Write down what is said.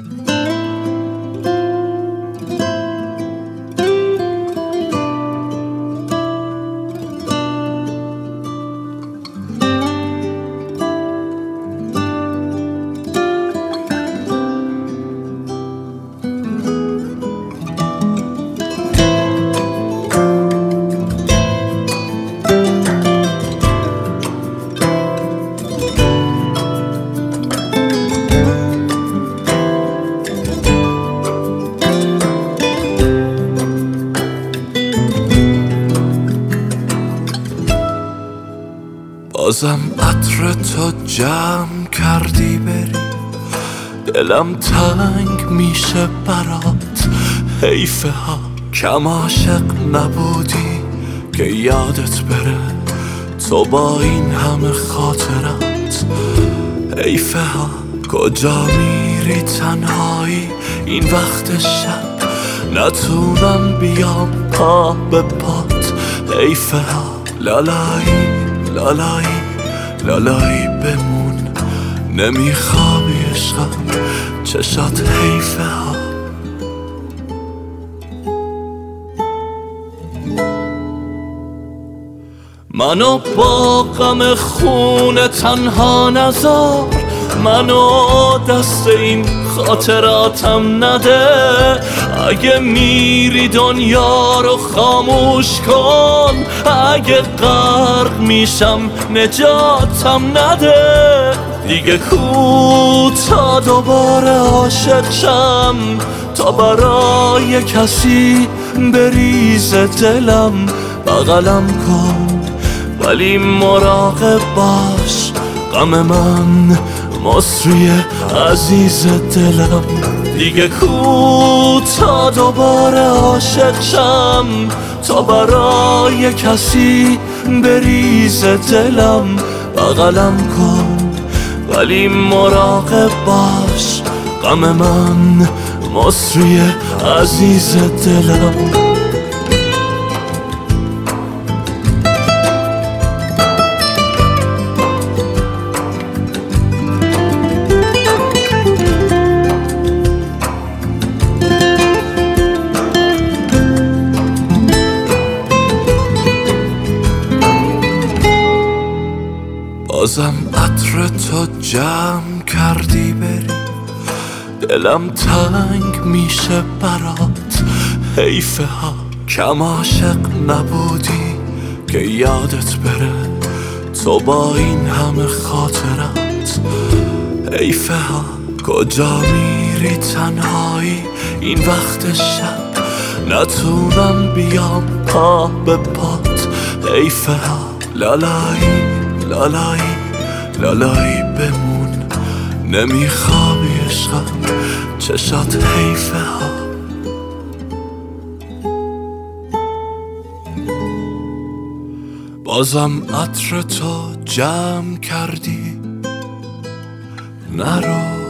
بازم عطر تو جمع کردی بری، دلم تنگ میشه برات. حیفه ها کم عاشق نبودی که یادت بره تو با این همه خاطرات. حیفه ها کجا میری تنهایی این وقت شب، نتونم بیام پا به پات. حیفه ها لالایی لالایی لالایی بمون، نمیخوابی عشقم چشات حیفه ها. منو با غم خون تنها نذار، منو دست این خاطراتم نده. اگه میری دنیا رو خاموش کن، اگه غرق میشم نجاتم نده. دیگه کو تا دوباره عاشق شم، تا برای کسی بریزه دلم. بغلم کن ولی مراقب باش، غم من مصری عزیز دلم. دیگه کو تا دوباره عاشق شم، تا برای کسی بریزه دلم. بغلم کن ولی مراقب باش، غم من مصری عزیز دلم. بازم عطر تو جمع کردی بری، دلم تنگ میشه برات. حیفه ها کم عاشق نبودی که یادت بره تو با این همه خاطرات. حیفه ها کجا میری تنهایی این وقت شب، نتونم بیام پا به پات. حیفه ها لالایی لالایی لالایی بمون، نمیخوابی عشقم چشات حیفه ها. بازم عطر تو جمع کردی، نرو